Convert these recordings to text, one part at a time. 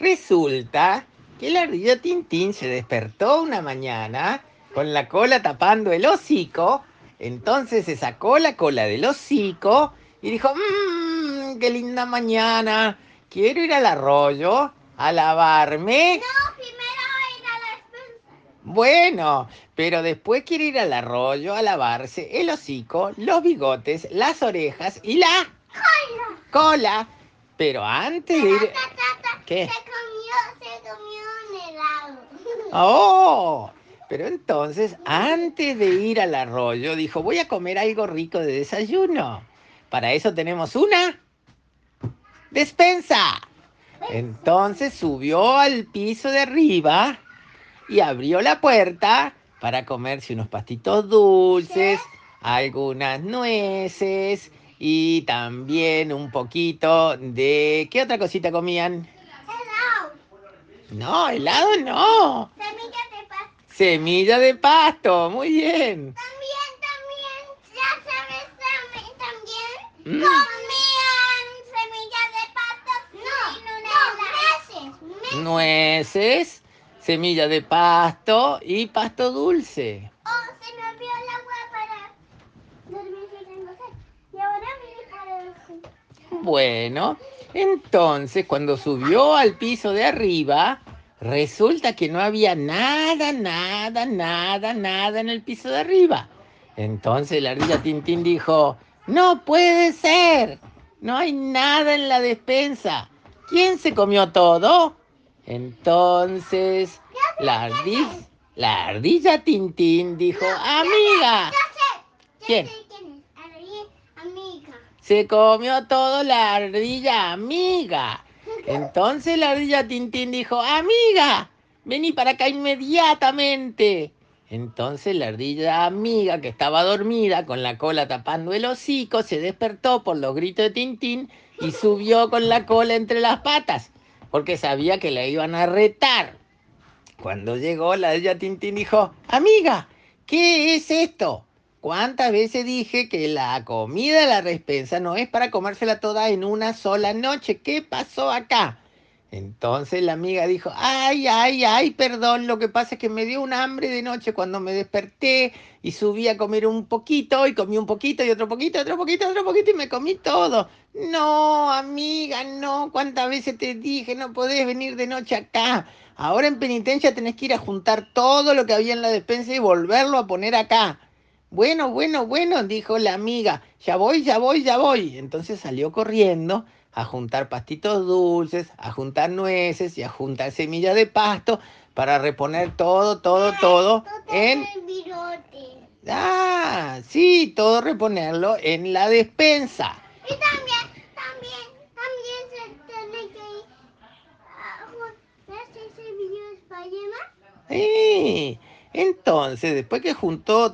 Resulta que la ardilla Tintín se despertó una mañana con la cola tapando el hocico. Entonces se sacó la cola del hocico y dijo, qué linda mañana, quiero ir al arroyo a lavarme. No, primero ir a la despensa. Bueno, pero después quiere ir al arroyo a lavarse el hocico, los bigotes, las orejas y la ¡Hola! cola. Pero antes de ir... ¿Qué? Se comió un helado. ¡Oh! Pero entonces, antes de ir al arroyo, dijo, voy a comer algo rico de desayuno. Para eso tenemos una despensa. Entonces subió al piso de arriba y abrió la puerta para comerse unos pastitos dulces, algunas nueces y también un poquito de... ¿Qué otra cosita comían? Helado. No, helado no. Semillas de pasto. Semilla de pasto, muy bien. También, ya sabes, también Mm. comían semillas de pasto. No, Nueces, semilla de pasto y pasto dulce. Oh, se me olvidó el agua para dormir si tengo sed. Y ahora me para Bueno, entonces cuando subió al piso de arriba, resulta que no había nada en el piso de arriba. Entonces la ardilla Tintín dijo, no puede ser, no hay nada en la despensa. ¿Quién se comió todo? Entonces la ardilla Tintín dijo, amiga. ¿Quién? ¿Quién? ¿Quién es? Amiga. Se comió todo la ardilla amiga. Entonces la ardilla Tintín dijo, amiga, vení para acá inmediatamente. Entonces la ardilla amiga, que estaba dormida con la cola tapando el hocico, se despertó por los gritos de Tintín y subió con la cola entre las patas, porque sabía que la iban a retar. Cuando llegó, la ardilla Tintín dijo, amiga, ¿qué es esto? ¿Cuántas veces dije que la comida de la despensa no es para comérsela toda en una sola noche? ¿Qué pasó acá? Entonces la amiga dijo, ay, perdón, lo que pasa es que me dio un hambre de noche cuando me desperté y subí a comer un poquito y comí un poquito y otro poquito, otro poquito, otro poquito y me comí todo. No, amiga, no, ¿cuántas veces te dije no podés venir de noche acá? Ahora en penitencia tenés que ir a juntar todo lo que había en la despensa y volverlo a poner acá. Bueno, dijo la amiga, ya voy. Entonces salió corriendo a juntar pastitos dulces, a juntar nueces y a juntar semillas de pasto para reponer todo en... El virote. Ah, sí, todo reponerlo en la despensa. Y también se tiene que ir a ese video de Spider-Man. Sí. Entonces, después que juntó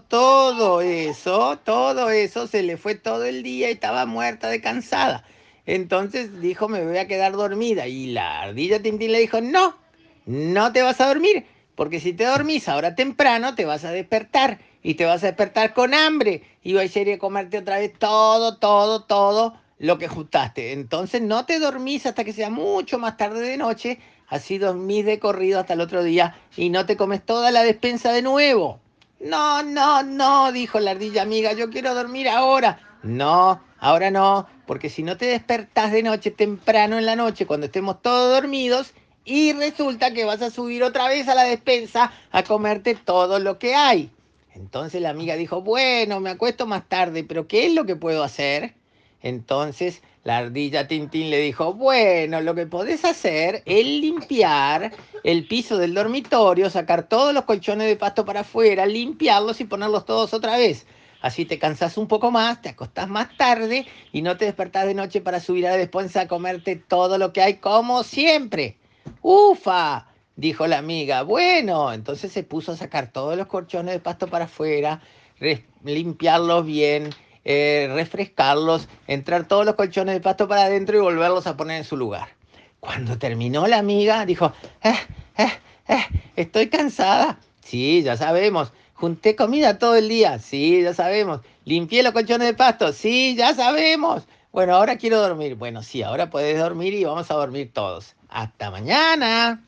todo eso, se le fue todo el día y estaba muerta de cansada. Entonces dijo, me voy a quedar dormida. Y la ardilla Tintín le dijo, no te vas a dormir, porque si te dormís ahora temprano, te vas a despertar. Y te vas a despertar con hambre. Y vas a ir a comerte otra vez todo lo que juntaste. Entonces no te dormís hasta que sea mucho más tarde de noche. Así dormís de corrido hasta el otro día y no te comes toda la despensa de nuevo. No, dijo la ardilla amiga, yo quiero dormir ahora. No, ahora no, porque si no te despertás de noche temprano en la noche, cuando estemos todos dormidos, y resulta que vas a subir otra vez a la despensa a comerte todo lo que hay. Entonces la amiga dijo, bueno, me acuesto más tarde, pero ¿qué es lo que puedo hacer? Entonces la ardilla Tintín le dijo, bueno, lo que podés hacer es limpiar el piso del dormitorio, sacar todos los colchones de pasto para afuera, limpiarlos y ponerlos todos otra vez. Así te cansás un poco más, te acostás más tarde y no te despertás de noche para subir a la despensa a comerte todo lo que hay como siempre. ¡Ufa! Dijo la amiga. Bueno, entonces se puso a sacar todos los colchones de pasto para afuera, limpiarlos bien, refrescarlos, entrar todos los colchones de pasto para adentro y volverlos a poner en su lugar. Cuando terminó la amiga, dijo, eh, eh, estoy cansada. Sí, ya sabemos. Junté comida todo el día. Sí, ya sabemos. Limpié los colchones de pasto. Sí, ya sabemos. Bueno, ahora quiero dormir. Bueno, sí, ahora puedes dormir y vamos a dormir todos. Hasta mañana.